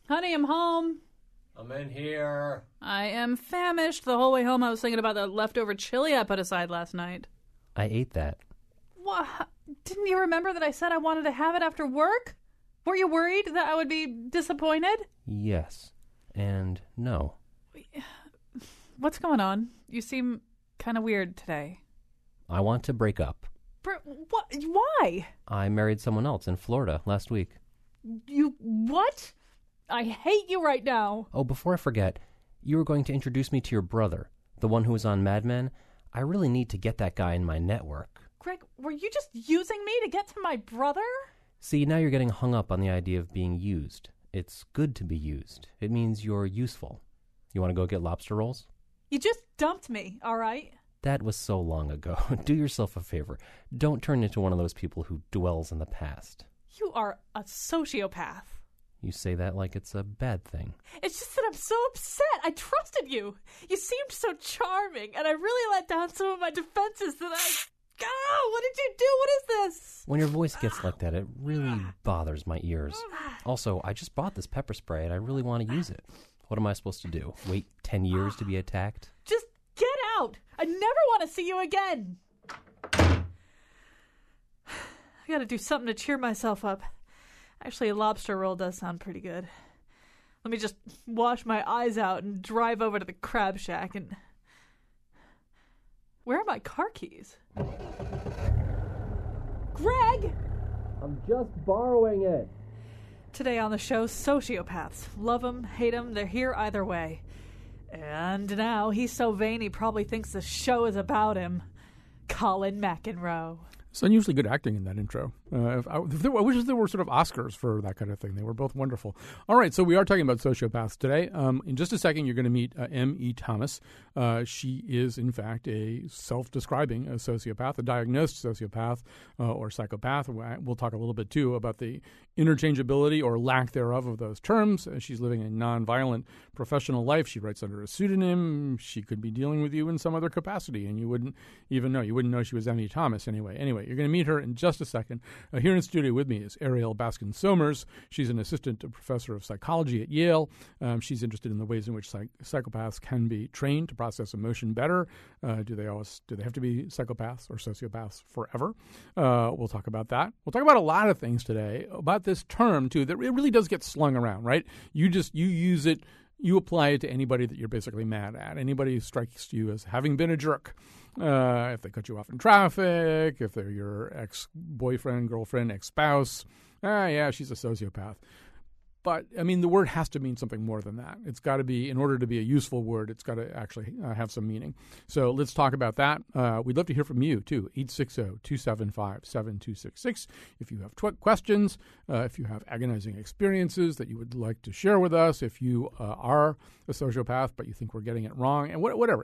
Honey, I'm home. I'm in here. I am famished. The whole way home I was thinking about the leftover chili I put aside last night. I ate that. What? Didn't you remember that I said I wanted to have it after work? Were you worried that I would be disappointed? Yes. And no. What's going on? You seem kind of weird today. I want to break up. What? Why? I married someone else in Florida last week. You what? I hate you right now. Oh, before I forget, you were going to introduce me to your brother, the one who was on Mad Men. I really need to get that guy in my network. Greg, were you just using me to get to my brother? See, now you're getting hung up on the idea of being used. It's good to be used. It means you're useful. You want to go get lobster rolls? You just dumped me, all right? That was so long ago. Do yourself a favor. Don't turn into one of those people who dwells in the past. You are a sociopath. You say that like it's a bad thing. It's just that I'm so upset. I trusted you. You seemed so charming, and I really let down some of my defenses that what did you do? What is this? When your voice gets like that, it really bothers my ears. Also, I just bought this pepper spray, and I really want to use it. What am I supposed to do? Wait 10 years to be attacked? Just get out. I never want to see you again. I gotta do something to cheer myself up. Actually, a lobster roll does sound pretty good. Let me just wash my eyes out and drive over to the crab shack and... Where are my car keys? Greg! I'm just borrowing it. Today on the show, sociopaths. Love them, hate them, they're here either way. And now he's so vain he probably thinks the show is about him. Colin McEnroe. It's unusually good acting in that intro. I wish there were sort of Oscars for that kind of thing. They were both wonderful. All right, so we are talking about sociopaths today. In just a second, you're going to meet M.E. Thomas. She is, in fact, a self-describing sociopath, a diagnosed sociopath or psychopath. We'll talk a little bit, too, about the interchangeability or lack thereof of those terms. She's living a nonviolent professional life. She writes under a pseudonym. She could be dealing with you in some other capacity, and you wouldn't even know. You wouldn't know she was M.E. Thomas anyway. Anyway, you're going to meet her in just a second. Here in studio with me is Ariel Baskin-Somers. She's an assistant professor of psychology at Yale. She's interested in the ways in which psychopaths can be trained to process emotion better. Do they have to be psychopaths or sociopaths forever? We'll talk about that. We'll talk about a lot of things today about this term too that it really does get slung around, right? You use it. You apply it to anybody that you're basically mad at. Anybody who strikes you as having been a jerk. If they cut you off in traffic, if they're your ex-boyfriend, girlfriend, ex-spouse. Yeah, she's a sociopath. But, I mean, the word has to mean something more than that. It's got to be, in order to be a useful word, it's got to actually have some meaning. So let's talk about that. We'd love to hear from you, too. 860-275-7266. If you have questions, if you have agonizing experiences that you would like to share with us, if you are a sociopath but you think we're getting it wrong, and whatever,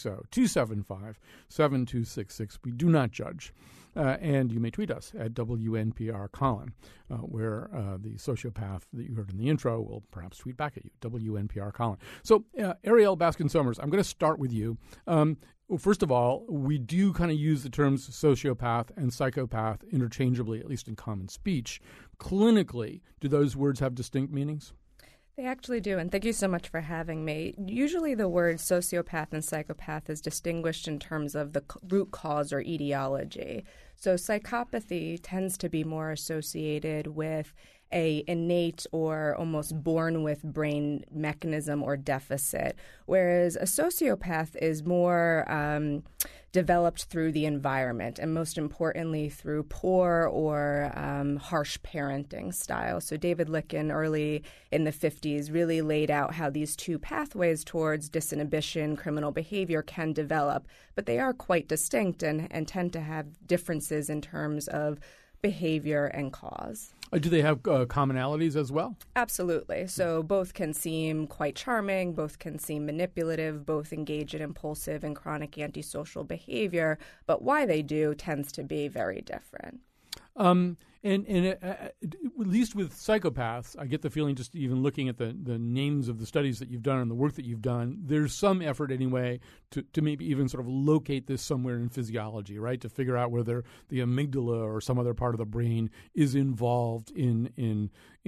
860-275-7266. We do not judge. And you may tweet us at WNPR Colin, where the sociopath that you heard in the intro will perhaps tweet back at you, WNPR Colin. So, Ariel Baskin-Somers, I'm going to start with you. Well, first of all, we do kind of use the terms sociopath and psychopath interchangeably, at least in common speech. Clinically, do those words have distinct meanings? They actually do, and thank you so much for having me. Usually the word sociopath and psychopath is distinguished in terms of the root cause or etiology. So psychopathy tends to be more associated with a innate or almost born with brain mechanism or deficit, whereas a sociopath is more developed through the environment and most importantly through poor or harsh parenting style. So David Lykken early in the 50s really laid out how these two pathways towards disinhibition, criminal behavior can develop, but they are quite distinct and tend to have differences in terms of behavior and cause. Do they have commonalities as well? Absolutely. So both can seem quite charming, both can seem manipulative, both engage in impulsive and chronic antisocial behavior, but why they do tends to be very different. And least with psychopaths, I get the feeling just even looking at the names of the studies that you've done and the work that you've done, there's some effort anyway to maybe even sort of locate this somewhere in physiology, right? To figure out whether the amygdala or some other part of the brain is involved in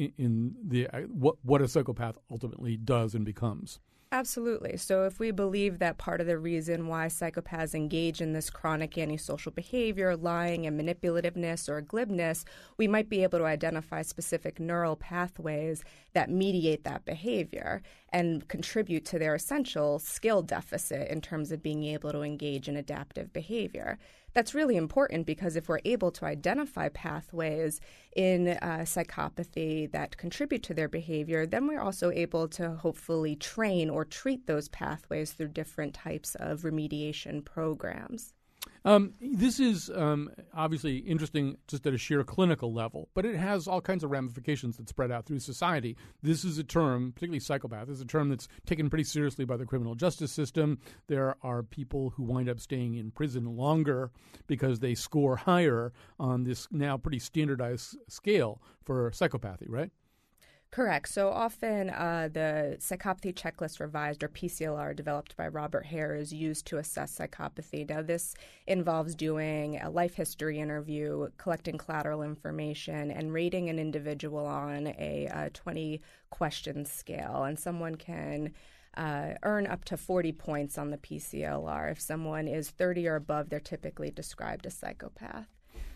the what a psychopath ultimately does and becomes. Absolutely. So if we believe that part of the reason why psychopaths engage in this chronic antisocial behavior, lying and manipulativeness or glibness, we might be able to identify specific neural pathways that mediate that behavior and contribute to their essential skill deficit in terms of being able to engage in adaptive behavior. That's really important because if we're able to identify pathways in psychopathy that contribute to their behavior, then we're also able to hopefully train or treat those pathways through different types of remediation programs. This is obviously interesting just at a sheer clinical level, but it has all kinds of ramifications that spread out through society. This is a term, particularly psychopath, is a term that's taken pretty seriously by the criminal justice system. There are people who wind up staying in prison longer because they score higher on this now pretty standardized scale for psychopathy, right? Correct. So often the Psychopathy Checklist Revised, or PCLR, developed by Robert Hare, is used to assess psychopathy. Now, this involves doing a life history interview, collecting collateral information, and rating an individual on a 20-question scale. And someone can earn up to 40 points on the PCLR. If someone is 30 or above, they're typically described as psychopath.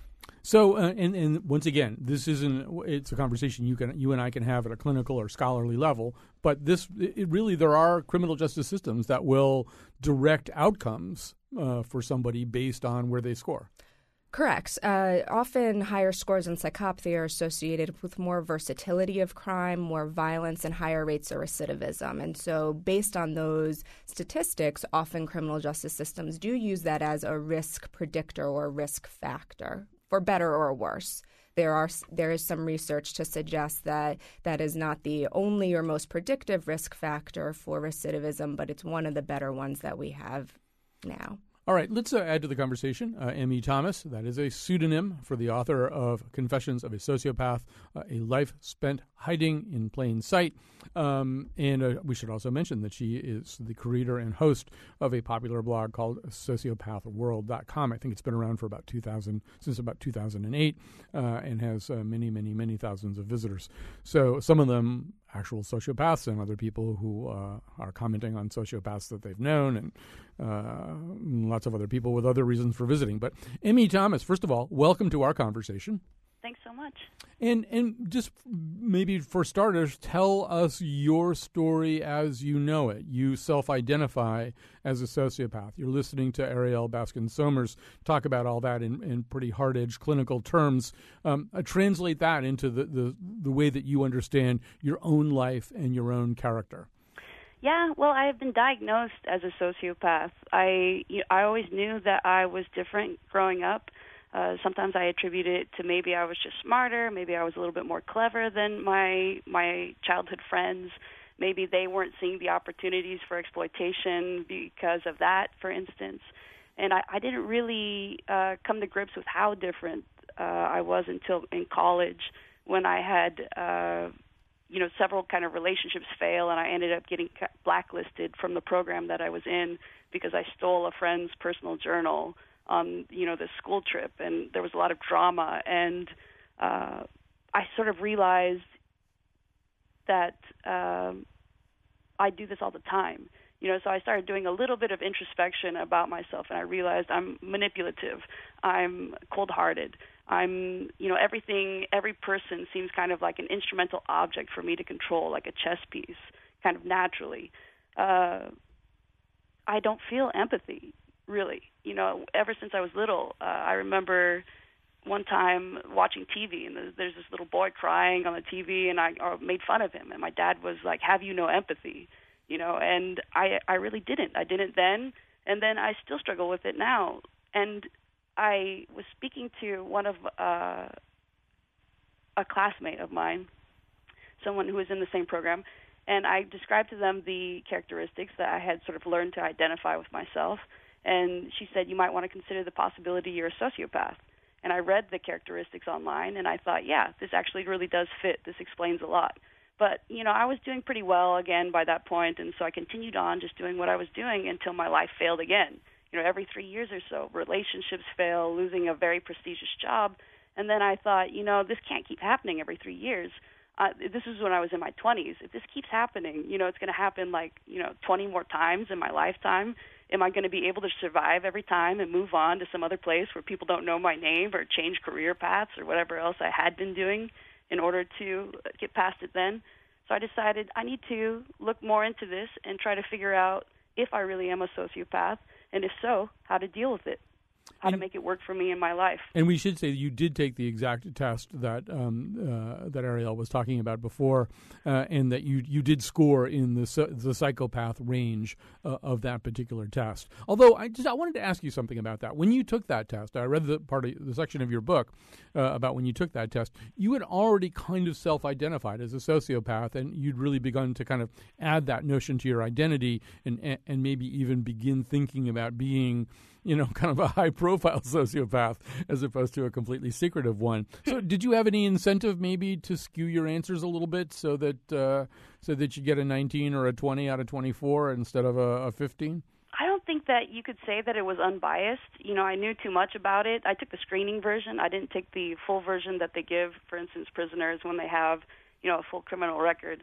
So, and once again, this it's a conversation you and I can have at a clinical or scholarly level, but there are criminal justice systems that will direct outcomes for somebody based on where they score. Correct. Often higher scores in psychopathy are associated with more versatility of crime, more violence, and higher rates of recidivism. And so based on those statistics, often criminal justice systems do use that as a risk predictor or risk factor, for better or worse. There is some research to suggest that that is not the only or most predictive risk factor for recidivism, but it's one of the better ones that we have now. All right, let's add to the conversation M.E. Thomas. That is a pseudonym for the author of Confessions of a Sociopath, A Life Spent Hiding in Plain Sight. And we should also mention that she is the creator and host of a popular blog called sociopathworld.com. I think it's been around for since about 2008 and has many, many, many thousands of visitors. So some of them actual sociopaths and other people who are commenting on sociopaths that they've known, and lots of other people with other reasons for visiting. But M.E. Thomas, first of all, welcome to our conversation. Thanks so much. And just maybe for starters, tell us your story as you know it. You self-identify as a sociopath. You're listening to Ariel Baskin-Somers talk about all that in pretty hard-edged clinical terms. Translate that into the way that you understand your own life and your own character. Yeah, well, I have been diagnosed as a sociopath. I always knew that I was different growing up. Sometimes I attribute it to maybe I was just smarter, maybe I was a little bit more clever than my childhood friends. Maybe they weren't seeing the opportunities for exploitation because of that, for instance. And I didn't really come to grips with how different I was until in college, when I had several kind of relationships fail, and I ended up getting blacklisted from the program that I was in because I stole a friend's personal journal on, this school trip, and there was a lot of drama, and I sort of realized that I do this all the time. So I started doing a little bit of introspection about myself, and I realized I'm manipulative, I'm cold-hearted, I'm, every person seems kind of like an instrumental object for me to control, like a chess piece, kind of naturally. I don't feel empathy, really. Ever since I was little, I remember one time watching TV, and there's this little boy crying on the TV, and I made fun of him, and my dad was like, "Have you no empathy?" And I really didn't. I didn't then, and then I still struggle with it now. And I was speaking to one of a classmate of mine, someone who was in the same program, and I described to them the characteristics that I had sort of learned to identify with myself. And she said, "You might want to consider the possibility you're a sociopath." And I read the characteristics online, and I thought, yeah, this actually really does fit. This explains a lot. But, I was doing pretty well again by that point, and so I continued on just doing what I was doing until my life failed again. Every 3 years or so, relationships fail, losing a very prestigious job. And then I thought, this can't keep happening every 3 years. This was when I was in my 20s. If this keeps happening, it's going to happen 20 more times in my lifetime. Am I going to be able to survive every time and move on to some other place where people don't know my name or change career paths or whatever else I had been doing in order to get past it then? So I decided I need to look more into this and try to figure out if I really am a sociopath, and if so, how to deal with it. How to make it work for me in my life. And we should say that you did take the exact test that that Ariel was talking about before, and that you did score in the psychopath range of that particular test. Although I wanted to ask you something about that. When you took that test, I read the section of your book about when you took that test. You had already kind of self-identified as a sociopath, and you'd really begun to kind of add that notion to your identity, and maybe even begin thinking about being, kind of a high-profile sociopath as opposed to a completely secretive one. So, did you have any incentive maybe to skew your answers a little bit so that you get a 19 or a 20 out of 24 instead of a 15? I don't think that you could say that it was unbiased. I knew too much about it. I took the screening version. I didn't take the full version that they give, for instance, prisoners when they have, a full criminal record.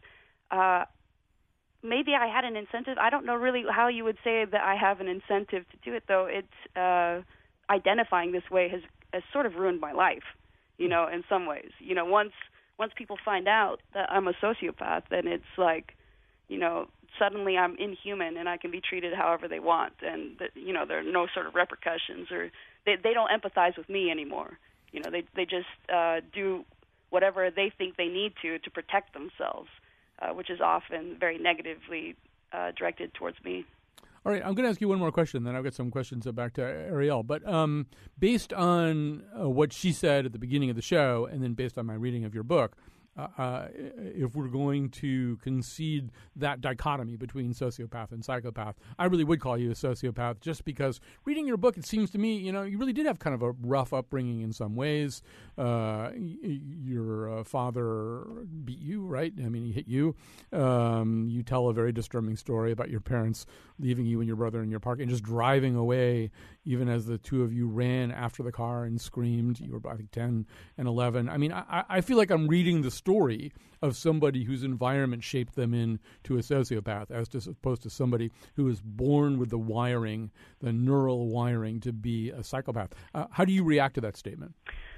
Maybe I had an incentive. I don't know really how you would say that I have an incentive to do it, though. It's identifying this way has sort of ruined my life, in some ways. Once people find out that I'm a sociopath, then it's like, suddenly I'm inhuman and I can be treated however they want, and there are no sort of repercussions, or they don't empathize with me anymore. They just do whatever they think they need to protect themselves. Which is often very negatively directed towards me. All right, I'm going to ask you one more question, then I'll get some questions back to Ariel. But based on what she said at the beginning of the show, and then based on my reading of your book, if we're going to concede that dichotomy between sociopath and psychopath, I really would call you a sociopath, just because reading your book, it seems to me, you really did have kind of a rough upbringing in some ways. Your father beat you, right? I mean, he hit you. You tell a very disturbing story about your parents leaving you and your brother in your park and just driving away, even as the two of you ran after the car and screamed. You were, I think, 10 and 11. I mean, I feel like I'm reading the story of somebody whose environment shaped them into a sociopath, as opposed to somebody who was born with the neural wiring to be a psychopath. How do you react to that statement?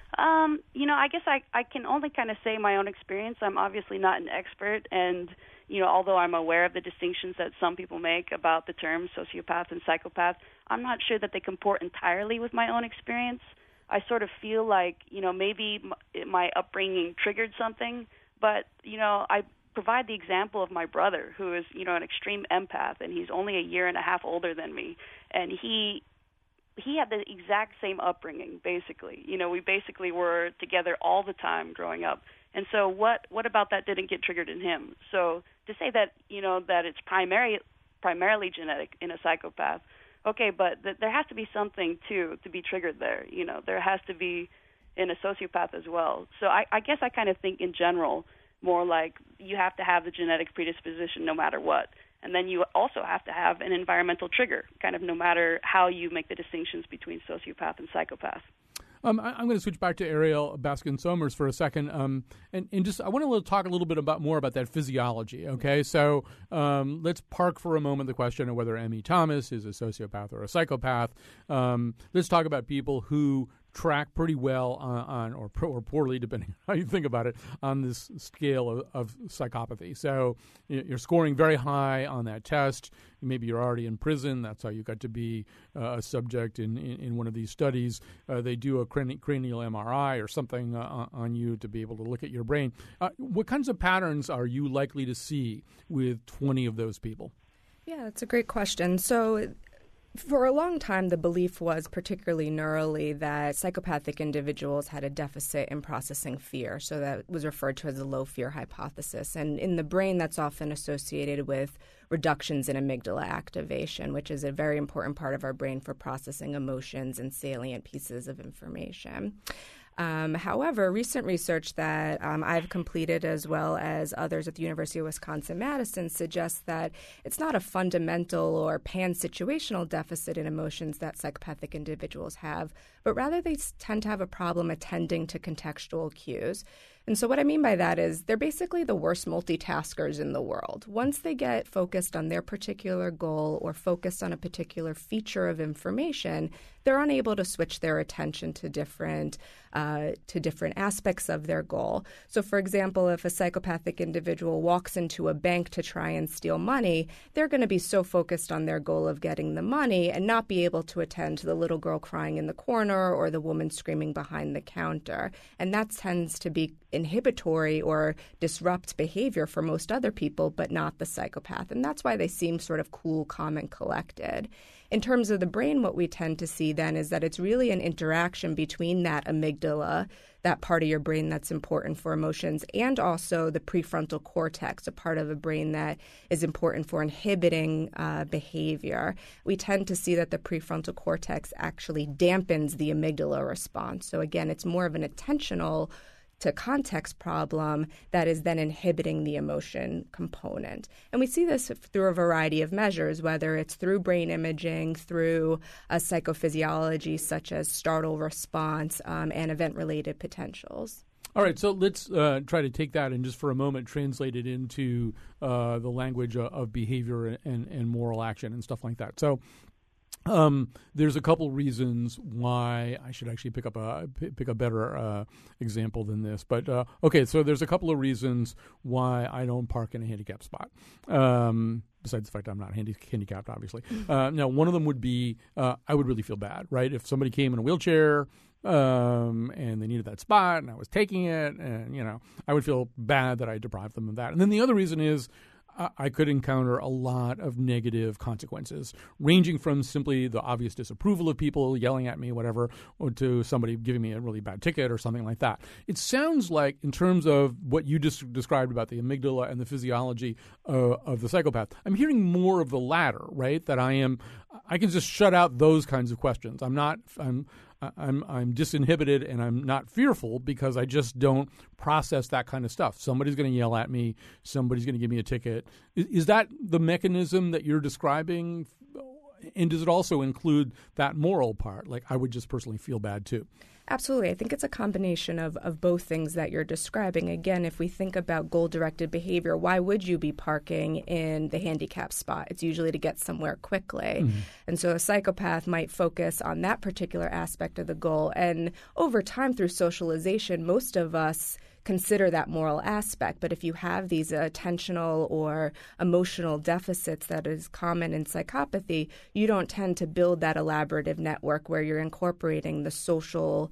I guess I can only kind of say my own experience. I'm obviously not an expert, and although I'm aware of the distinctions that some people make about the terms sociopath and psychopath, I'm not sure that they comport entirely with my own experience. I sort of feel like, maybe my upbringing triggered something, but, I provide the example of my brother, who is, an extreme empath, and he's only a year and a half older than me, and he had the exact same upbringing, basically. We basically were together all the time growing up. And so what about that didn't get triggered in him? So to say that, that it's primarily genetic in a psychopath, okay, but there has to be something, too, to be triggered there. There has to be in a sociopath as well. So I guess I kind of think in general more like you have to have the genetic predisposition no matter what. And then you also have to have an environmental trigger, kind of no matter how you make the distinctions between sociopath and psychopath. I'm going to switch back to Ariel Baskin-Somers for a second, and just I want to talk a little bit more about that physiology. Okay, so let's park for a moment the question of whether M.E. Thomas is a sociopath or a psychopath. Let's talk about people who track pretty well on or poorly, depending on how you think about it, on this scale of psychopathy. So you're scoring very high on that test. Maybe you're already in prison. That's how you got to be a subject in one of these studies. They do a cranial MRI or something on you to be able to look at your brain. What kinds of patterns are you likely to see with 20 of those people? Yeah, that's a great question. So For a long time, the belief was, particularly neurally, that psychopathic individuals had a deficit in processing fear. So that was referred to as the low fear hypothesis. And in the brain, that's often associated with reductions in amygdala activation, which is a very important part of our brain for processing emotions and salient pieces of information. However, recent research that I've completed as well as others at the University of Wisconsin-Madison suggests that it's not a fundamental or pan-situational deficit in emotions that psychopathic individuals have, but rather they tend to have a problem attending to contextual cues. And so what I mean by that is they're basically the worst multitaskers in the world. Once they get focused on their particular goal or focused on a particular feature of information, they're unable to switch their attention to different aspects of their goal. So, for example, if a psychopathic individual walks into a bank to try and steal money, they're going to be so focused on their goal of getting the money and not be able to attend to the little girl crying in the corner or the woman screaming behind the counter. And that tends to be inhibitory or disrupt behavior for most other people, but not the psychopath. And that's why they seem sort of cool, calm, and collected. In terms of the brain, what we tend to see then is that it's really an interaction between that amygdala, that part of your brain that's important for emotions, and also the prefrontal cortex, a part of the brain that is important for inhibiting behavior. We tend to see that the prefrontal cortex actually dampens the amygdala response. So again, it's more of an attentional to context problem that is then inhibiting the emotion component. And we see this through a variety of measures, whether it's through brain imaging, through psychophysiology such as startle response and event-related potentials. All right, so let's try to take that and just for a moment translate it into the language of behavior and moral action and stuff like that. So there's a couple reasons why I should actually pick a better example than this. But okay, so there's a couple of reasons why I don't park in a handicapped spot. Besides the fact I'm not handicapped, obviously. Now, one of them would be I would really feel bad, right? If somebody came in a wheelchair and they needed that spot and I was taking it, and I would feel bad that I deprived them of that. And then the other reason is I could encounter a lot of negative consequences, ranging from simply the obvious disapproval of people yelling at me, whatever, or to somebody giving me a really bad ticket or something like that. It sounds like, in terms of what you just described about the amygdala and the physiology of the psychopath, I'm hearing more of the latter, right? That I can just shut out those kinds of questions. I'm disinhibited and I'm not fearful because I just don't process that kind of stuff. Somebody's going to yell at me. Somebody's going to give me a ticket. Is that the mechanism that you're describing? And does it also include that moral part? Like, I would just personally feel bad too. Absolutely. I think it's a combination of both things that you're describing. Again, if we think about goal-directed behavior, why would you be parking in the handicap spot? It's usually to get somewhere quickly. Mm-hmm. And so a psychopath might focus on that particular aspect of the goal. And over time, through socialization, most of us consider that moral aspect. But if you have these attentional or emotional deficits that is common in psychopathy, you don't tend to build that elaborative network where you're incorporating the social,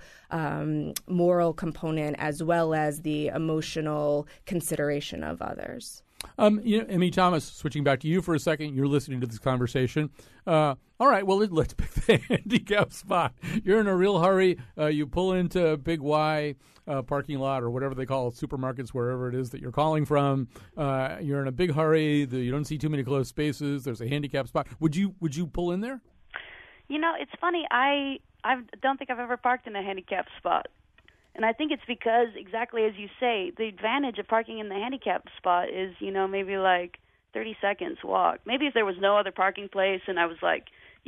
moral component as well as the emotional consideration of others. Emmy Thomas, switching back to you for a second, you're listening to this conversation. All right, well, let's pick the handicap spot. You're in a real hurry. You pull into Big Y parking lot or whatever they call it, supermarkets, wherever it is that you're calling from. You're in a big hurry. You don't see too many closed spaces. There's a handicap spot. Would you pull in there? It's funny. I don't think I've ever parked in a handicap spot. And I think it's because, exactly as you say, the advantage of parking in the handicap spot is, maybe like 30 seconds walk. Maybe if there was no other parking place and I was like,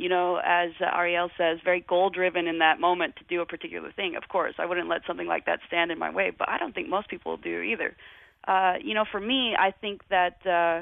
as Ariel says, very goal-driven in that moment to do a particular thing, of course, I wouldn't let something like that stand in my way. But I don't think most people do either. For me, I think that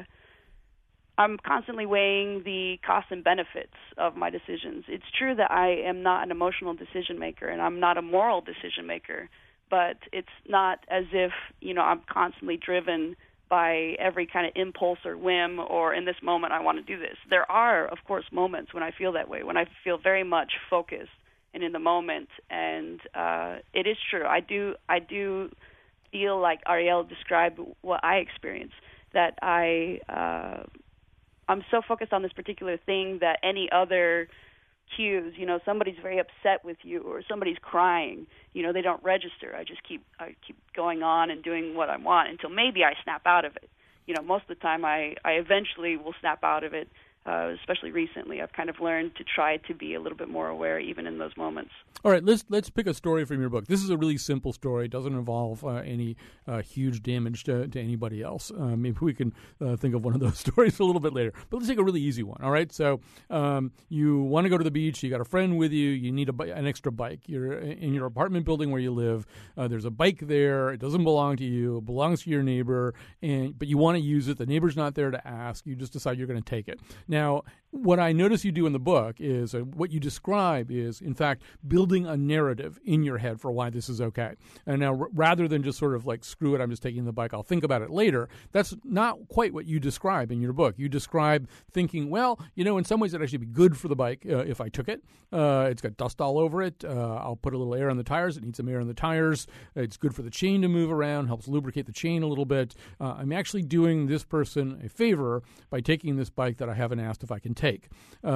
I'm constantly weighing the costs and benefits of my decisions. It's true that I am not an emotional decision maker and I'm not a moral decision maker, but it's not as if, I'm constantly driven by every kind of impulse or whim or in this moment I want to do this. There are, of course, moments when I feel that way, when I feel very much focused and in the moment. And it is true. I do feel like Ariel described what I experience, that I I'm so focused on this particular thing that any other cues, somebody's very upset with you or somebody's crying, they don't register. I keep going on and doing what I want until maybe I snap out of it. Most of the time I eventually will snap out of it. Especially recently, I've kind of learned to try to be a little bit more aware even in those moments. All right, let's pick a story from your book. This is a really simple story. It doesn't involve any huge damage to anybody else. Maybe we can think of one of those stories a little bit later. But let's take a really easy one, all right? So you want to go to the beach. You got a friend with you. You need an extra bike. You're in your apartment building where you live. There's a bike there. It doesn't belong to you. It belongs to your neighbor, but you want to use it. The neighbor's not there to ask. You just decide you're going to take it. Now, what I notice you do in the book is what you describe is, in fact, building a narrative in your head for why this is okay. And now, rather than just sort of like, screw it, I'm just taking the bike, I'll think about it later, that's not quite what you describe in your book. You describe thinking, well, in some ways it'd actually be good for the bike if I took it. It's got dust all over it. I'll put a little air on the tires. It needs some air in the tires. It's good for the chain to move around, helps lubricate the chain a little bit. I'm actually doing this person a favor by taking this bike that I haven't asked if I can take.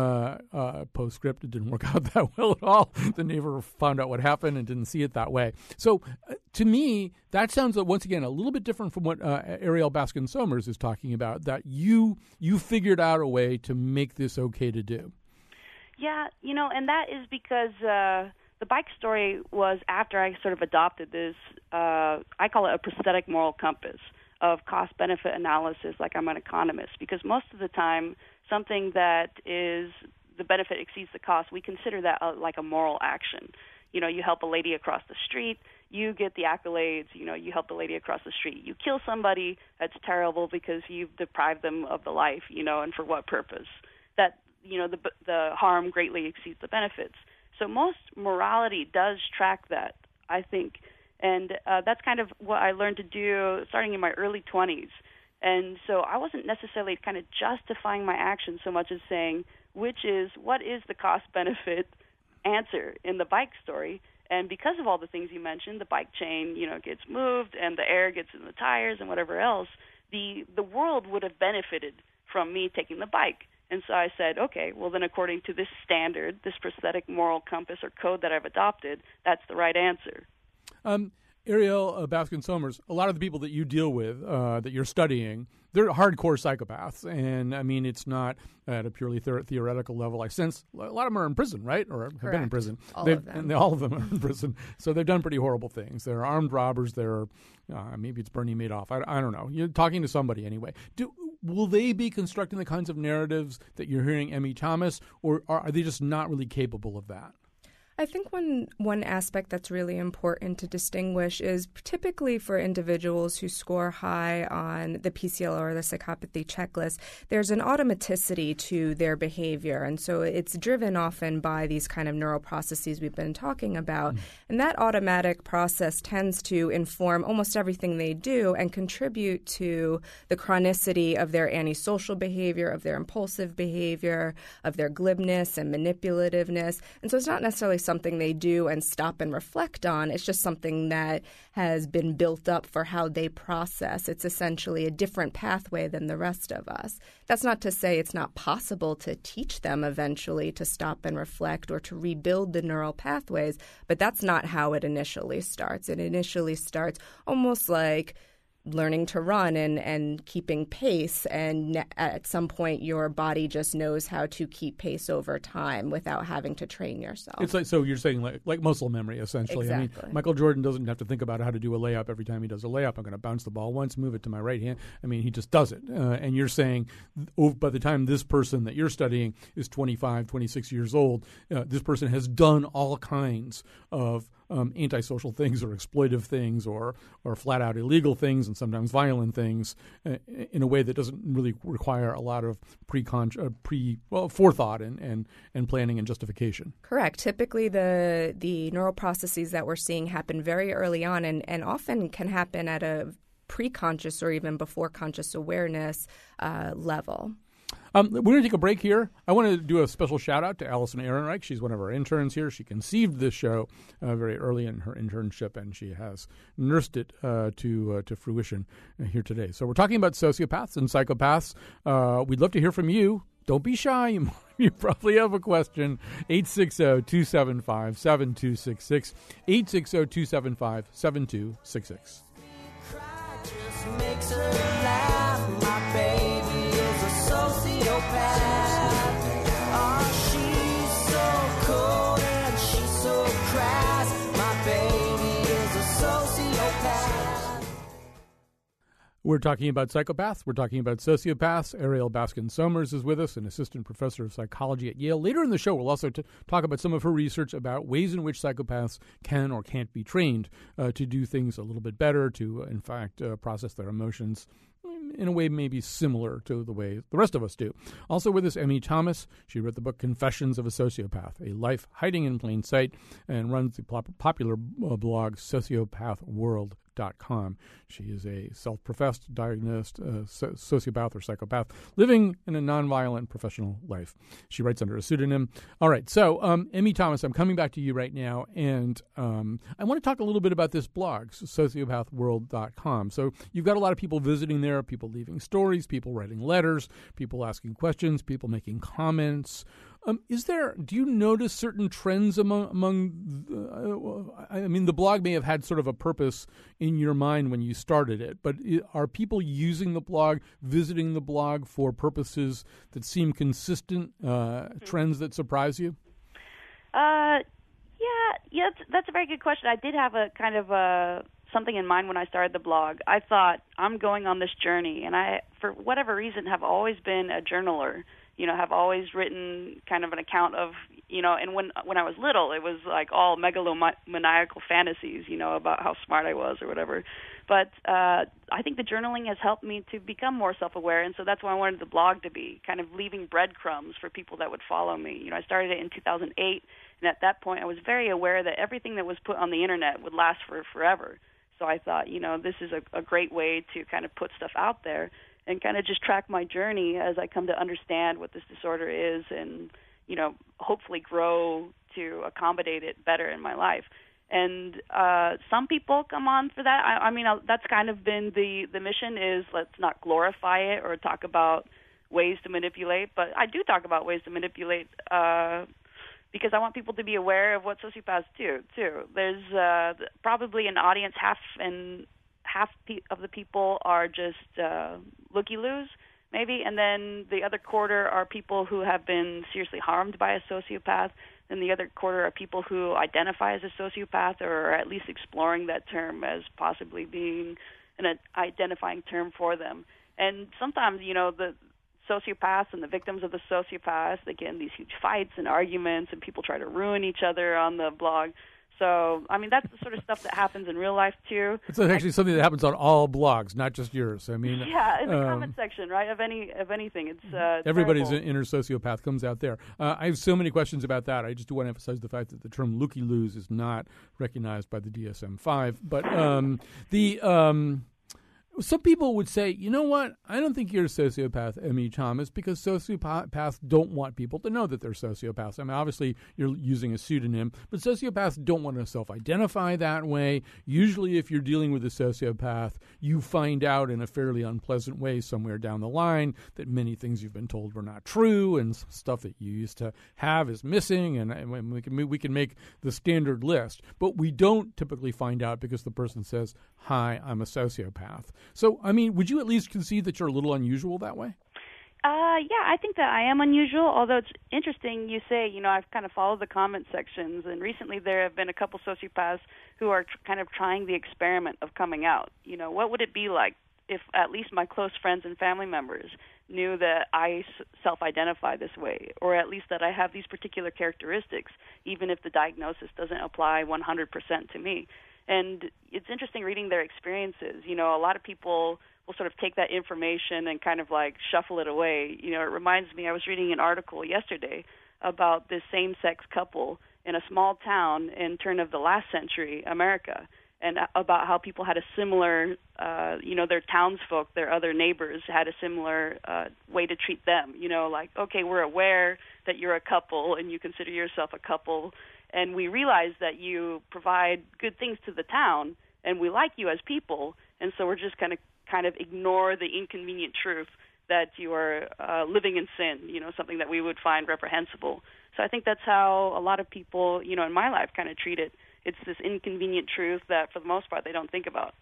Postscript, it didn't work out that well at all. The neighbor found out what happened and didn't see it that way. So to me, that sounds, once again, a little bit different from what Ariel Baskin-Somers is talking about, that you figured out a way to make this okay to do. Yeah, and that is because the bike story was after I sort of adopted this, I call it a prosthetic moral compass of cost-benefit analysis, like I'm an economist, because most of the time something that is the benefit exceeds the cost, we consider that like a moral action. You help a lady across the street, you get the accolades, you help the lady across the street. You kill somebody, that's terrible because you've deprived them of the life, and for what purpose? That, the harm greatly exceeds the benefits. So most morality does track that, I think. And that's kind of what I learned to do starting in my early 20s. And so I wasn't necessarily kind of justifying my actions so much as saying, what is the cost-benefit answer in the bike story? And because of all the things you mentioned, the bike chain, gets moved and the air gets in the tires and whatever else, the world would have benefited from me taking the bike. And so I said, okay, well then according to this standard, this prosthetic moral compass or code that I've adopted, that's the right answer. Ariel Baskin-Somers, a lot of the people that you deal with, that you're studying, they're hardcore psychopaths. And, I mean, it's not at a purely theoretical level. I sense a lot of them are in prison, right? Or have been in prison. All of them. And all of them are in prison. So they've done pretty horrible things. They're armed robbers. They're, maybe it's Bernie Madoff. I don't know. You're talking to somebody anyway. Will they be constructing the kinds of narratives that you're hearing M.E. Thomas, or are they just not really capable of that? I think one aspect that's really important to distinguish is typically for individuals who score high on the PCL or the psychopathy checklist, there's an automaticity to their behavior. And so it's driven often by these kind of neural processes we've been talking about. And that automatic process tends to inform almost everything they do and contribute to the chronicity of their antisocial behavior, of their impulsive behavior, of their glibness and manipulativeness. And so it's not necessarily something they do and stop and reflect on. It's just something that has been built up for how they process. It's essentially a different pathway than the rest of us. That's not to say it's not possible to teach them eventually to stop and reflect or to rebuild the neural pathways, but that's not how it initially starts. It initially starts almost like learning to run and keeping pace, and at some point your body just knows how to keep pace over time without having to train yourself. It's like, so you're saying like muscle memory, essentially. Exactly. I mean, Michael Jordan doesn't have to think about how to do a layup every time he does a layup. I'm going to bounce the ball once, move it to my right hand. I mean, he just does it. And you're saying by the time this person that you're studying is 25, 26 years old, this person has done all kinds of antisocial things or exploitive things or flat out illegal things and sometimes violent things in a way that doesn't really require a lot of forethought and planning and justification. Correct. Typically the neural processes that we're seeing happen very early on and often can happen at a pre-conscious or even before conscious awareness level. We're going to take a break here. I want to do a special shout-out to Allison Ehrenreich. She's one of our interns here. She conceived this show very early in her internship, and she has nursed it to fruition here today. So we're talking about sociopaths and psychopaths. We'd love to hear from you. Don't be shy. You probably have a question. 860-275-7266. 860-275-7266. Makes her laugh. My baby is a sociopath. Oh, she's so cold and she's so crass. My baby is a sociopath. We're talking about psychopaths. We're talking about sociopaths. Ariel Baskin-Somers is with us, an assistant professor of psychology at Yale. Later in the show, we'll also talk about some of her research about ways in which psychopaths can or can't be trained to do things a little bit better, to, in fact, process their emotions in a way maybe similar to the way the rest of us do. Also with us, M.E. Thomas. She wrote the book Confessions of a Sociopath, A Life Hiding in Plain Sight, and runs the popular blog sociopathworld.com. She is a self-professed, diagnosed sociopath or psychopath living in a nonviolent professional life. She writes under a pseudonym. All right, so M.E. Thomas, I'm coming back to you right now, and I want to talk a little bit about this blog, sociopathworld.com. So you've got a lot of people visiting there, people leaving stories, people writing letters, people asking questions, people making comments. Do you notice certain trends among the blog may have had sort of a purpose in your mind when you started it, but are people using the blog, visiting the blog for purposes that seem consistent, trends that surprise you? Yeah, that's a very good question. I did have a kind of something in mind when I started the blog. I thought, I'm going on this journey, and I, for whatever reason, have always been a journaler. Have always written kind of an account of, and when I was little, it was like all megalomaniacal fantasies, about how smart I was or whatever. But I think the journaling has helped me to become more self-aware, and so that's why I wanted the blog to be, kind of leaving breadcrumbs for people that would follow me. I started it in 2008, and at that point I was very aware that everything that was put on the Internet would last for forever. So I thought, this is a great way to kind of put stuff out there and kind of just track my journey as I come to understand what this disorder is and, hopefully grow to accommodate it better in my life. And some people come on for that. I mean, that's kind of been the mission is let's not glorify it or talk about ways to manipulate. But I do talk about ways to manipulate because I want people to be aware of what sociopaths do, too. There's probably an audience, half of the people are just looky-loos, maybe, and then the other quarter are people who have been seriously harmed by a sociopath, and the other quarter are people who identify as a sociopath or are at least exploring that term as possibly being an identifying term for them. And sometimes, the sociopaths and the victims of the sociopaths, they get in these huge fights and arguments, and people try to ruin each other on the blog. So, I mean, that's the sort of stuff that happens in real life, too. It's actually something that happens on all blogs, not just yours. I mean, yeah, in the comment section, right, of anything. It's everybody's terrible. Inner sociopath comes out there. I have so many questions about that. I just do want to emphasize the fact that the term looky-loos is not recognized by the DSM-5. But some people would say, you know what, I don't think you're a sociopath, M.E. Thomas, because sociopaths don't want people to know that they're sociopaths. I mean, obviously, you're using a pseudonym, but sociopaths don't want to self-identify that way. Usually, if you're dealing with a sociopath, you find out in a fairly unpleasant way somewhere down the line that many things you've been told were not true, and stuff that you used to have is missing, and we can make the standard list. But we don't typically find out because the person says, hi, I'm a sociopath. So, I mean, would you at least concede that you're a little unusual that way? Yeah, I think that I am unusual, although it's interesting you say, I've kind of followed the comment sections, and recently there have been a couple sociopaths who are kind of trying the experiment of coming out. What would it be like if at least my close friends and family members knew that I self-identify this way, or at least that I have these particular characteristics, even if the diagnosis doesn't apply 100% to me. And it's interesting reading their experiences. A lot of people will sort of take that information and kind of like shuffle it away. It reminds me, I was reading an article yesterday about this same-sex couple in a small town in turn of the last century, America. and about how people had a similar, their townsfolk, their other neighbors had a similar way to treat them. Like, okay, we're aware that you're a couple and you consider yourself a couple, and we realize that you provide good things to the town, and we like you as people, and so we're just kind of ignore the inconvenient truth that you are living in sin, something that we would find reprehensible. So I think that's how a lot of people, in my life kind of treat it. It's this inconvenient truth that, for the most part, they don't think about.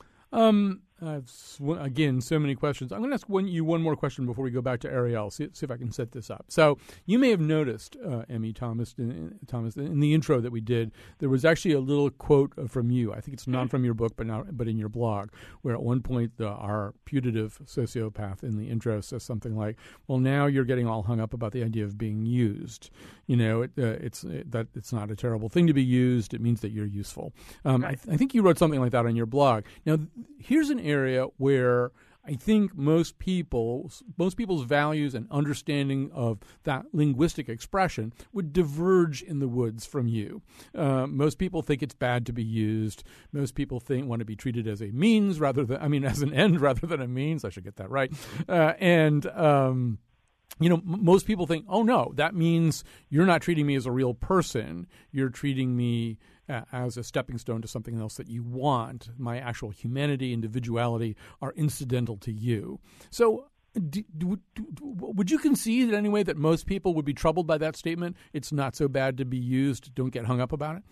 Again, so many questions. I'm going to ask you one more question before we go back to Ariel, see if I can set this up. So you may have noticed, M.E. Thomas, in the intro that we did, there was actually a little quote from you. I think it's not from your book, but in your blog, where at one point our putative sociopath in the intro says something like, well, now you're getting all hung up about the idea of being used. It's not a terrible thing to be used. It means that you're useful. I think you wrote something like that on your blog. Now, here's an area where I think most people's values and understanding of that linguistic expression would diverge in the woods from you. Most people think it's bad to be used. Most people want to be treated as a means as an end rather than a means. I should get that right. Most people think, oh, no, that means you're not treating me as a real person. You're treating me as a stepping stone to something else that you want. My actual humanity, individuality are incidental to you. So would you concede in any way that most people would be troubled by that statement? It's not so bad to be used. Don't get hung up about it?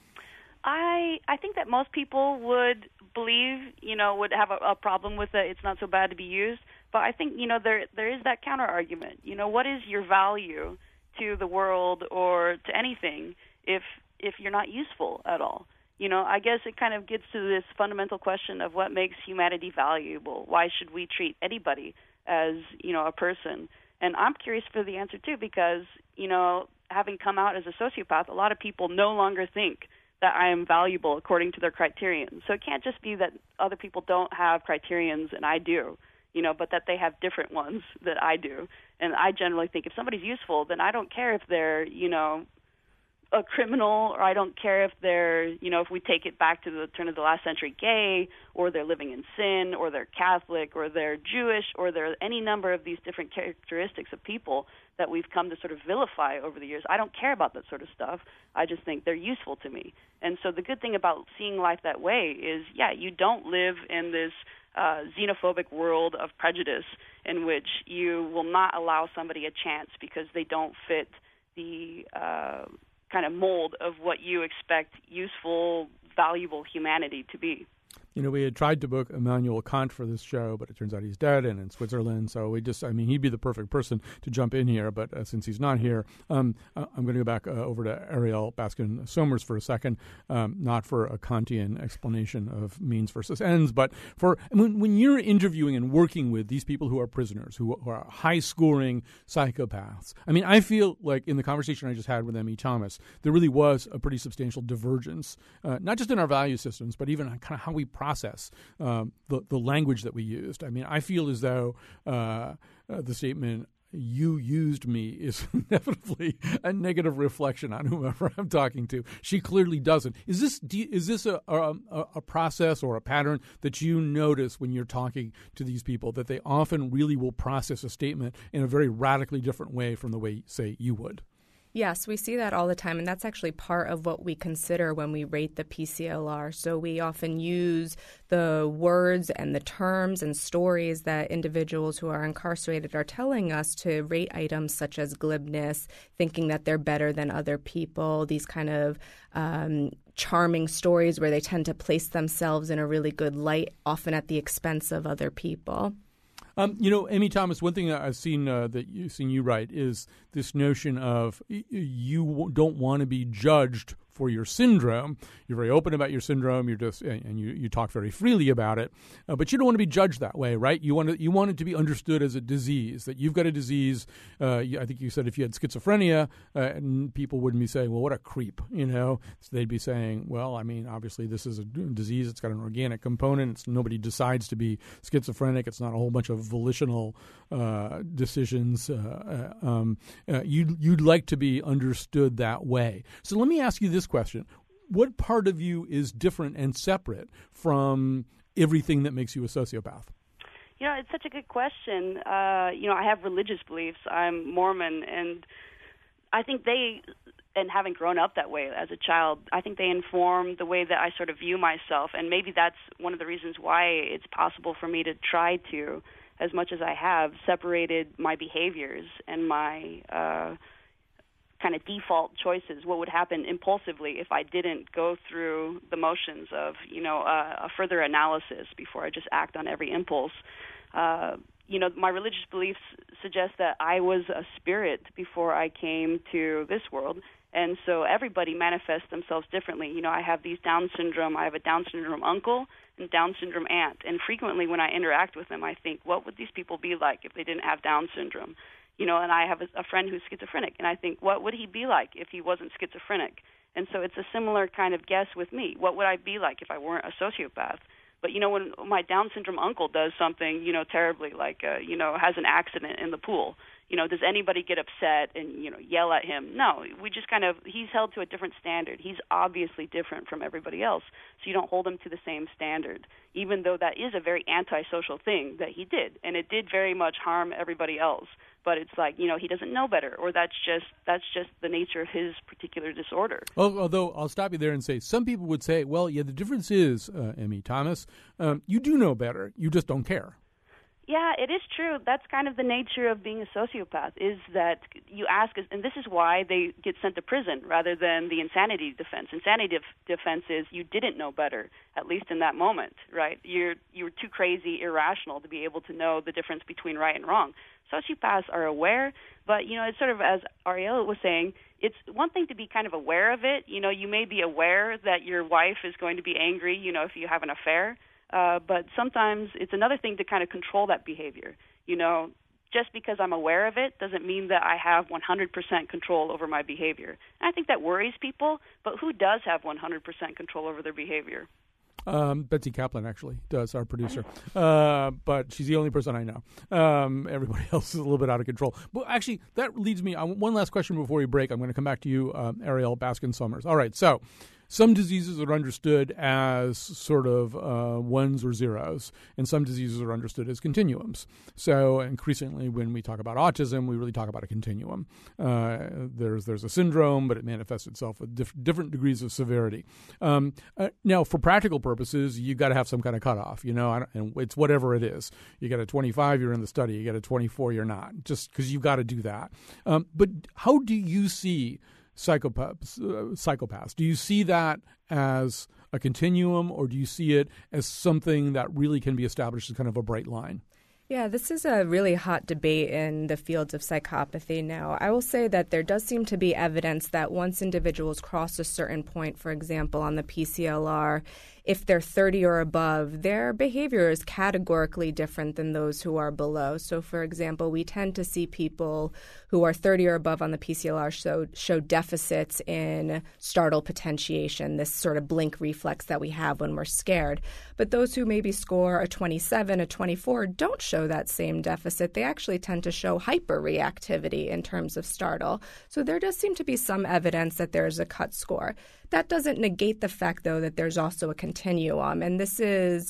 I think that most people would believe, would have a problem with it. It's not so bad to be used. But I think, there is that counter argument. What is your value to the world or to anything if you're not useful at all? I guess it kind of gets to this fundamental question of what makes humanity valuable. Why should we treat anybody as, a person? And I'm curious for the answer, too, because, having come out as a sociopath, a lot of people no longer think that I am valuable according to their criterion. So it can't just be that other people don't have criterions and I do, but that they have different ones that I do. And I generally think if somebody's useful, then I don't care if they're, a criminal, or I don't care if they're, if we take it back to the turn of the last century, gay, or they're living in sin, or they're Catholic, or they're Jewish, or there are any number of these different characteristics of people that we've come to sort of vilify over the years. I don't care about that sort of stuff. I just think they're useful to me. And so the good thing about seeing life that way is, you don't live in this xenophobic world of prejudice in which you will not allow somebody a chance because they don't fit the kind of mold of what you expect useful, valuable humanity to be. We had tried to book Immanuel Kant for this show, but it turns out he's dead and in Switzerland. So he'd be the perfect person to jump in here. But since he's not here, I'm going to go back over to Ariel Baskin-Somers for a second, not for a Kantian explanation of means versus ends, but when you're interviewing and working with these people who are prisoners, who are high-scoring psychopaths. I feel like in the conversation I just had with M.E. Thomas, there really was a pretty substantial divergence, not just in our value systems, but even kind of how we process the language that we used. I feel as though the statement "you used me" is inevitably a negative reflection on whomever I'm talking to. She clearly doesn't. Is this a process or a pattern that you notice when you're talking to these people, that they often really will process a statement in a very radically different way from the way, say, you would? Yes, we see that all the time, and that's actually part of what we consider when we rate the PCLR. So we often use the words and the terms and stories that individuals who are incarcerated are telling us to rate items such as glibness, thinking that they're better than other people, these kind of charming stories where they tend to place themselves in a really good light, often at the expense of other people. M.E. Thomas, one thing I've seen you write is this notion of you don't want to be judged for your syndrome. You're very open about your syndrome. You talk very freely about it, but you don't want to be judged that way, right? You want it to be understood as a disease, that you've got a disease. I think you said if you had schizophrenia, and people wouldn't be saying, "Well, what a creep," So they'd be saying, "Well, obviously this is a disease. It's got an organic component. Nobody decides to be schizophrenic. It's not a whole bunch of volitional decisions. You'd like to be understood that way." So let me ask you this question. what part of you is different and separate from everything that makes you a sociopath? It's such a good question. I have religious beliefs. I'm Mormon, and I think and having grown up that way as a child, I think they inform the way that I sort of view myself, and maybe that's one of the reasons why it's possible for me to try to, as much as I have, separated my behaviors and my kind of default choices, what would happen impulsively if I didn't go through the motions of, a further analysis before I just act on every impulse. My religious beliefs suggest that I was a spirit before I came to this world, and so everybody manifests themselves differently. I have I have a Down syndrome uncle and Down syndrome aunt, and frequently when I interact with them, I think, what would these people be like if they didn't have Down syndrome? And I have a friend who's schizophrenic, and I think, what would he be like if he wasn't schizophrenic? And so it's a similar kind of guess with me. What would I be like if I weren't a sociopath? But, when my Down syndrome uncle does something, terribly, like, has an accident in the pool, does anybody get upset and, yell at him? No, we just he's held to a different standard. He's obviously different from everybody else, so you don't hold him to the same standard, even though that is a very antisocial thing that he did, and it did very much harm everybody else. But it's like, he doesn't know better, or that's just the nature of his particular disorder. Well, although I'll stop you there and say, some people would say, well, yeah, the difference is, M.E. Thomas, you do know better, you just don't care. Yeah, it is true. That's kind of the nature of being a sociopath, is that you ask, and this is why they get sent to prison rather than the insanity defense. Insanity defense is you didn't know better, at least in that moment, right? You were too crazy, irrational to be able to know the difference between right and wrong. Sociopaths are aware, but, it's sort of, as Ariel was saying, it's one thing to be kind of aware of it. You may be aware that your wife is going to be angry, if you have an affair. But sometimes it's another thing to kind of control that behavior. Just because I'm aware of it doesn't mean that I have 100% control over my behavior. And I think that worries people, but who does have 100% control over their behavior? Betsy Kaplan actually does, our producer. But she's the only person I know. Everybody else is a little bit out of control. But actually, that leads me, one last question before we break. I'm going to come back to you, Ariel Baskin-Summers. All right, so some diseases are understood as sort of ones or zeros, and some diseases are understood as continuums. So increasingly when we talk about autism, we really talk about a continuum. There's a syndrome, but it manifests itself with different degrees of severity. Now, for practical purposes, you've got to have some kind of cutoff, and it's whatever it is. You get a 25, you're in the study. You get a 24, you're not, just because you've got to do that. But how do you see psychopaths? Do you see that as a continuum, or do you see it as something that really can be established as kind of a bright line? Yeah, this is a really hot debate in the fields of psychopathy now. I will say that there does seem to be evidence that once individuals cross a certain point, for example, on the PCLR, if they're 30 or above, their behavior is categorically different than those who are below. So, for example, we tend to see people who are 30 or above on the PCLR show deficits in startle potentiation, this sort of blink reflex that we have when we're scared. But those who maybe score a 27, a 24 don't show that same deficit. They actually tend to show hyperreactivity in terms of startle. So there does seem to be some evidence that there's a cut score. That doesn't negate the fact, though, that there's also a continuum. And this is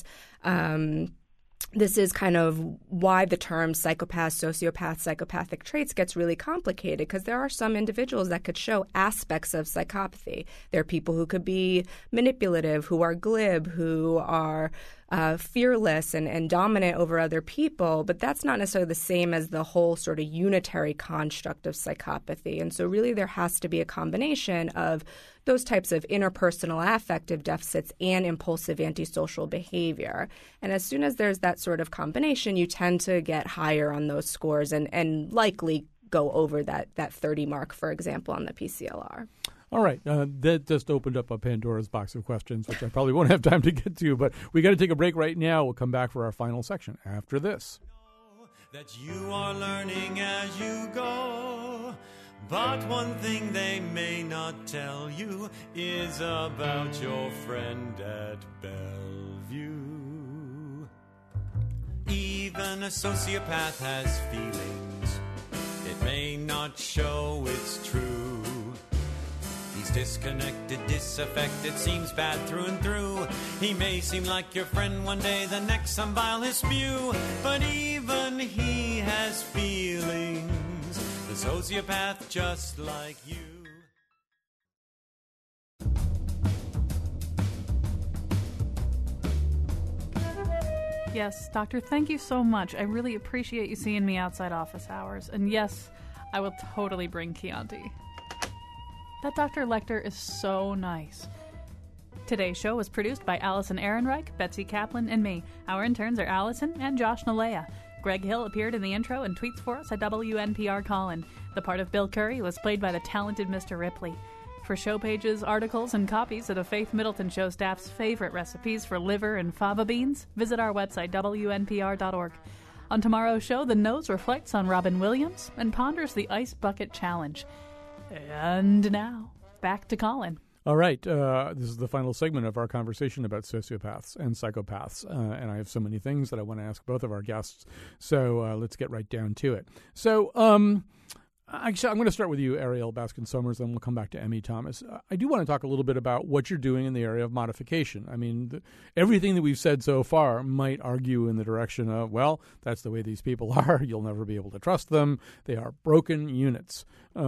kind of why the term psychopath, sociopath, psychopathic traits gets really complicated, because there are some individuals that could show aspects of psychopathy. There are people who could be manipulative, who are glib, who are fearless and dominant over other people, but that's not necessarily the same as the whole sort of unitary construct of psychopathy. And so really there has to be a combination of those types of interpersonal affective deficits and impulsive antisocial behavior. And as soon as there's that sort of combination, you tend to get higher on those scores and likely go over that 30 mark, for example, on the PCLR. All right. That just opened up a Pandora's box of questions, which I probably won't have time to get to, but we got to take a break right now. We'll come back for our final section after this. That you are learning as you go, but one thing they may not tell you is about your friend at Bellevue. Even a sociopath has feelings. It may not show it's true. He He's disconnected, disaffected, seems bad through and through. He may seem like your friend one day, the next some vile his spew. But even he has feelings, the sociopath just like you. Yes, Doctor, thank you so much. I really appreciate you seeing me outside office hours. And yes, I will totally bring Chianti. That Dr. Lecter is so nice. Today's show was produced by Allison Ehrenreich, Betsy Kaplan, and me. Our interns are Allison and Josh Nalea. Greg Hill appeared in the intro and tweets for us at WNPR Colin. The part of Bill Curry was played by the talented Mr. Ripley. For show pages, articles, and copies of the Faith Middleton Show staff's favorite recipes for liver and fava beans, visit our website, WNPR.org. On tomorrow's show, the nose reflects on Robin Williams and ponders the Ice Bucket Challenge. And now, back to Colin. All right. This is the final segment of our conversation about sociopaths and psychopaths. And I have so many things that I want to ask both of our guests. So let's get right down to it. So, actually, I'm going to start with you, Ariel Baskin-Somers, then we'll come back to Emmy Thomas. I do want to talk a little bit about what you're doing in the area of modification. I mean, everything that we've said so far might argue in the direction of, well, that's the way these people are. You'll never be able to trust them. They are broken units.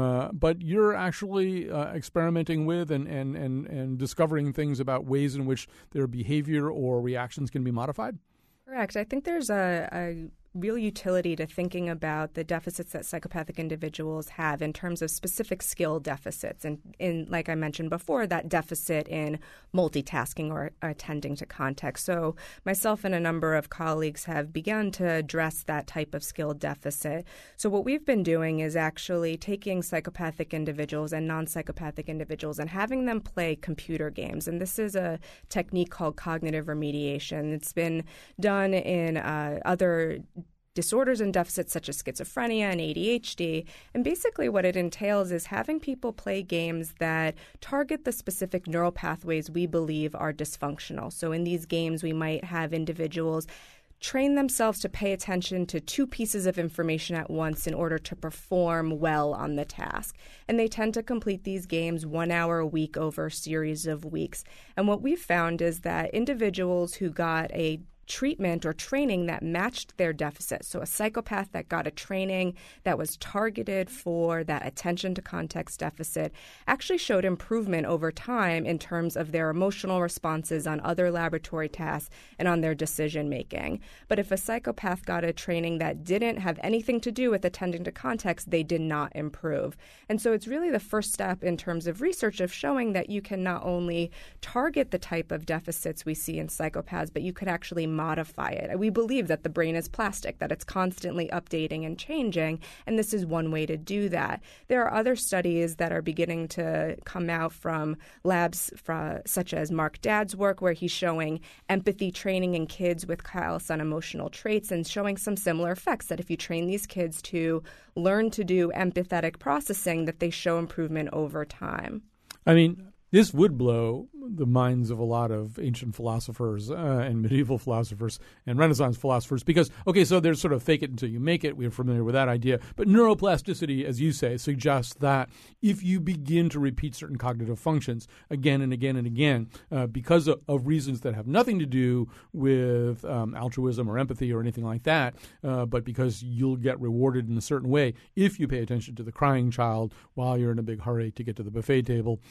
But you're actually experimenting with and discovering things about ways in which their behavior or reactions can be modified? Correct. I think there's a real utility to thinking about the deficits that psychopathic individuals have in terms of specific skill deficits. And in, like I mentioned before, that deficit in multitasking or attending to context. So myself and a number of colleagues have begun to address that type of skill deficit. So what we've been doing is actually taking psychopathic individuals and non-psychopathic individuals and having them play computer games. And this is a technique called cognitive remediation. It's been done in other disorders and deficits such as schizophrenia and ADHD. And basically what it entails is having people play games that target the specific neural pathways we believe are dysfunctional. So in these games, we might have individuals train themselves to pay attention to two pieces of information at once in order to perform well on the task. And they tend to complete these games 1 hour a week over a series of weeks. And what we've found is that individuals who got a treatment or training that matched their deficit. So a psychopath that got a training that was targeted for that attention to context deficit actually showed improvement over time in terms of their emotional responses on other laboratory tasks and on their decision making. But if a psychopath got a training that didn't have anything to do with attending to context, they did not improve. And so it's really the first step in terms of research of showing that you can not only target the type of deficits we see in psychopaths, but you could actually modify it. We believe that the brain is plastic, that it's constantly updating and changing, and this is one way to do that. There are other studies that are beginning to come out from labs such as Mark Dadd's work, where he's showing empathy training in kids with callous unemotional traits and showing some similar effects, that if you train these kids to learn to do empathetic processing, that they show improvement over time. I mean, this would blow the minds of a lot of ancient philosophers and medieval philosophers and Renaissance philosophers because, okay, so there's sort of fake it until you make it. We're familiar with that idea. But neuroplasticity, as you say, suggests that if you begin to repeat certain cognitive functions again and again and again because of reasons that have nothing to do with altruism or empathy or anything like that, but because you'll get rewarded in a certain way if you pay attention to the crying child while you're in a big hurry to get to the buffet table,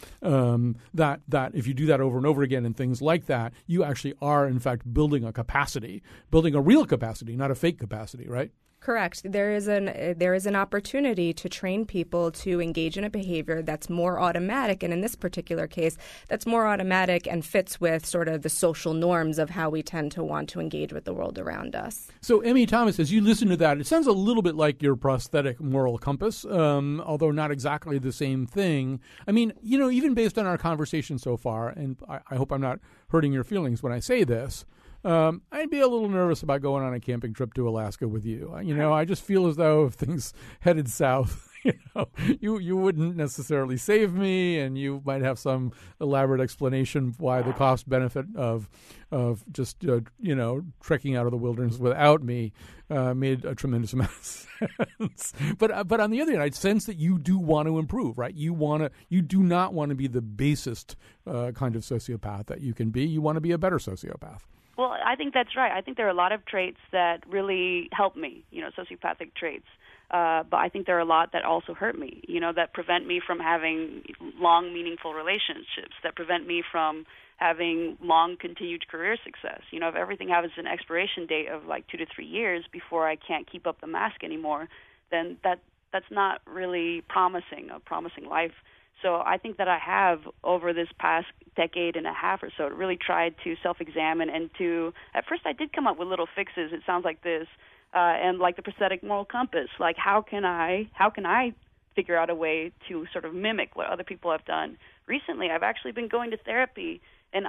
that if you do that over and over again and things like that, you actually are, in fact, building a capacity, building a real capacity, not a fake capacity, right? Correct. There is an opportunity to train people to engage in a behavior that's more automatic, and in this particular case, that's more automatic and fits with sort of the social norms of how we tend to want to engage with the world around us. So, Emmy Thomas, as you listen to that, it sounds a little bit like your prosthetic moral compass, although not exactly the same thing. I mean, you know, even based on our conversation so far, and I hope I'm not hurting your feelings when I say this, I'd be a little nervous about going on a camping trip to Alaska with you. I just feel as though if things headed south, you wouldn't necessarily save me, and you might have some elaborate explanation why the cost benefit of just trekking out of the wilderness without me made a tremendous amount of sense. But on the other hand, I sense that you do want to improve, right? You do not want to be the basest kind of sociopath that you can be. You want to be a better sociopath. Well, I think that's right. I think there are a lot of traits that really help me, sociopathic traits. But I think there are a lot that also hurt me, that prevent me from having long, meaningful relationships, that prevent me from having long, continued career success. If everything has an expiration date of like 2 to 3 years before I can't keep up the mask anymore, then that's not really a promising life. So I think that I have, over this past decade and a half or so, really tried to self-examine and at first I did come up with little fixes. It sounds like this. And like the prosthetic moral compass, like how can I figure out a way to sort of mimic what other people have done? Recently, I've actually been going to therapy, and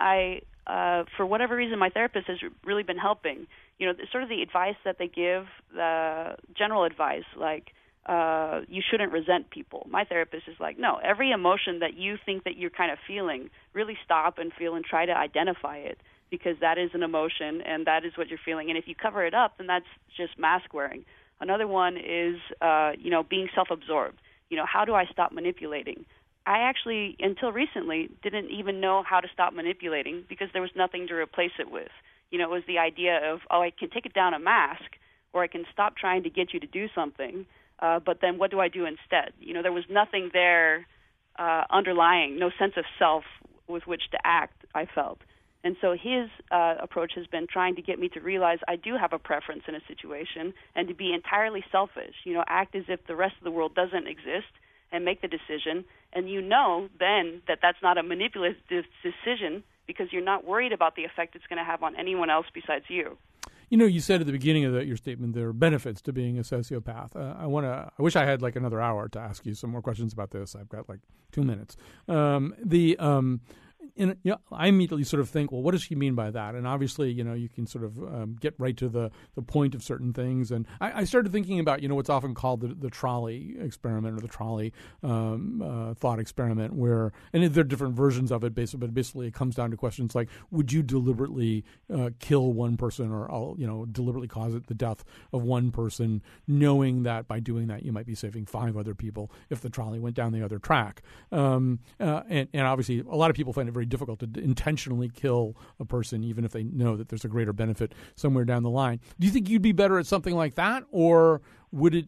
for whatever reason, my therapist has really been helping. Sort of the advice that they give, the general advice, like you shouldn't resent people. My therapist is like, no, every emotion that you think that you're kind of feeling, really stop and feel and try to identify it, because that is an emotion and that is what you're feeling. And if you cover it up, then that's just mask wearing. Another one is, being self-absorbed. How do I stop manipulating? I actually, until recently, didn't even know how to stop manipulating because there was nothing to replace it with. It was the idea of, I can take it down a mask, or I can stop trying to get you to do something, but then what do I do instead? There was nothing there underlying, no sense of self with which to act, I felt. And so his approach has been trying to get me to realize I do have a preference in a situation and to be entirely selfish, act as if the rest of the world doesn't exist and make the decision. And then that that's not a manipulative decision because you're not worried about the effect it's going to have on anyone else besides you. You said at the beginning of your statement there are benefits to being a sociopath. I wish I had like another hour to ask you some more questions about this. I've got like 2 minutes. I immediately sort of think, well, what does she mean by that? And obviously, you can sort of get right to the point of certain things. And I started thinking about, what's often called the trolley experiment or the trolley thought experiment, and there are different versions of it, but basically it comes down to questions like, would you deliberately kill one person or, deliberately cause the death of one person, knowing that by doing that you might be saving 5 other people if the trolley went down the other track? And obviously, a lot of people find it very difficult to intentionally kill a person, even if they know that there's a greater benefit somewhere down the line. Do you think you'd be better at something like that, or would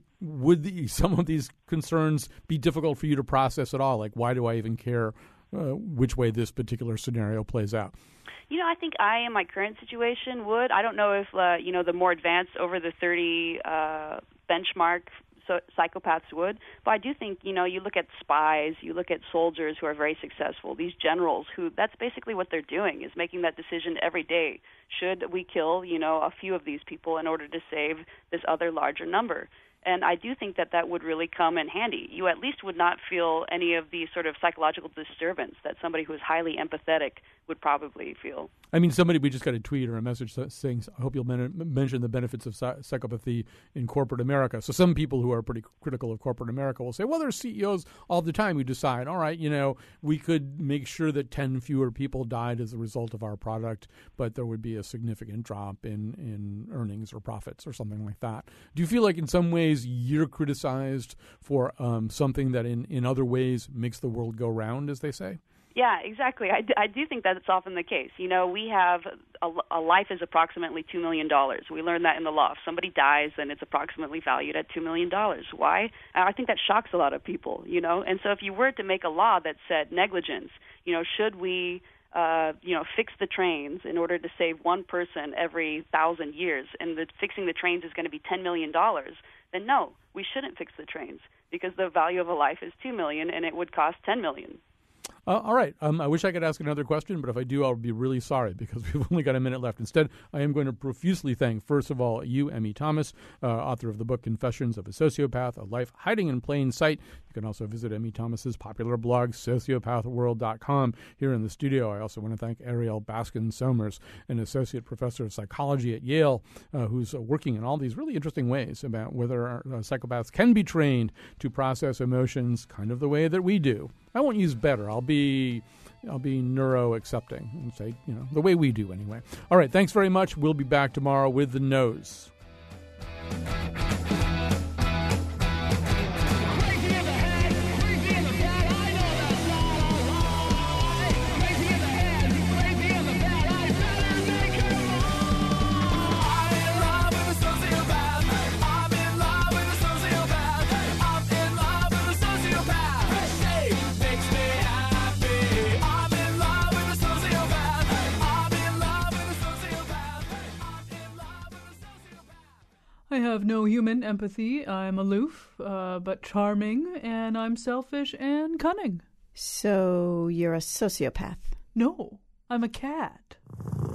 some of these concerns be difficult for you to process at all? Like, why do I even care which way this particular scenario plays out? I think I, in my current situation, would. I don't know if, the more advanced over the 30 benchmark psychopaths would. But I do think, you look at spies, you look at soldiers who are very successful, these generals who that's basically what they're doing, is making that decision every day. Should we kill, a few of these people in order to save this other larger number? And I do think that would really come in handy. You at least would not feel any of the sort of psychological disturbance that somebody who is highly empathetic would probably feel. I mean, we just got a tweet or a message saying, I hope you'll mention the benefits of psychopathy in corporate America. So some people who are pretty critical of corporate America will say, well, there's CEOs all the time who decide, all right, we could make sure that 10 fewer people died as a result of our product, but there would be a significant drop in earnings or profits or something like that. Do you feel like in some ways you're criticized for something that in other ways makes the world go round, as they say? Yeah, exactly. I do think that it's often the case. We have a life is approximately $2 million. We learned that in the law. If somebody dies, then it's approximately valued at $2 million. Why? I think that shocks a lot of people, And so if you were to make a law that said negligence, should we fix the trains in order to save one person every 1,000 years, and fixing the trains is going to be $10 million, then no, we shouldn't fix the trains because the value of a life is $2 million and it would cost $10 million. All right. I wish I could ask another question, but if I do, I'll be really sorry because we've only got a minute left. Instead, I am going to profusely thank, first of all, you, M.E. Thomas, author of the book Confessions of a Sociopath, A Life Hiding in Plain Sight. You can also visit M.E. Thomas's popular blog, sociopathworld.com. Here in the studio, I also want to thank Ariel Baskin-Somers, an associate professor of psychology at Yale, who's working in all these really interesting ways about whether psychopaths can be trained to process emotions kind of the way that we do. I won't use better. I'll be neuro-accepting and say, the way we do anyway. All right, thanks very much. We'll be back tomorrow with The Nose. I have no human empathy. I'm aloof, but charming, and I'm selfish and cunning. So you're a sociopath? No, I'm a cat.